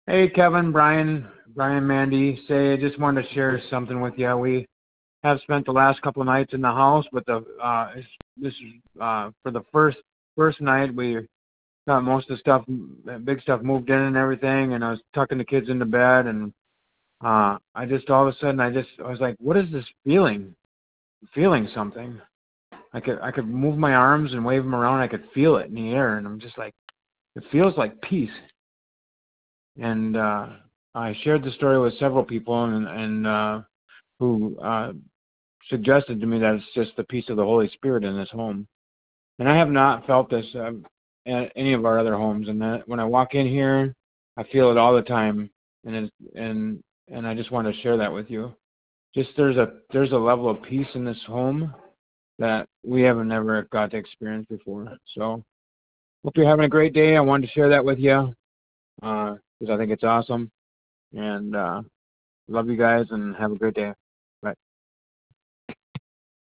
Hey, Kevin, Brian, Mandy, say I just wanted to share something with you. We have spent the last couple of nights in the house, but this is for the first night we got most of the stuff, big stuff moved in and everything, and I was tucking the kids into bed, and I just all of a sudden I was like, what is this feeling? Feeling something. I could move my arms and wave them around. I could feel it in the air, and I'm just like, it feels like peace. And I shared the story with several people, and who suggested to me that it's just the peace of the Holy Spirit in this home. And I have not felt this at any of our other homes. And that when I walk in here, I feel it all the time. And I just want to share that with you. Just there's a level of peace in this home that we haven't ever got to experience before. So hope you're having a great day. I wanted to share that with you because I think it's awesome. And love you guys and have a great day.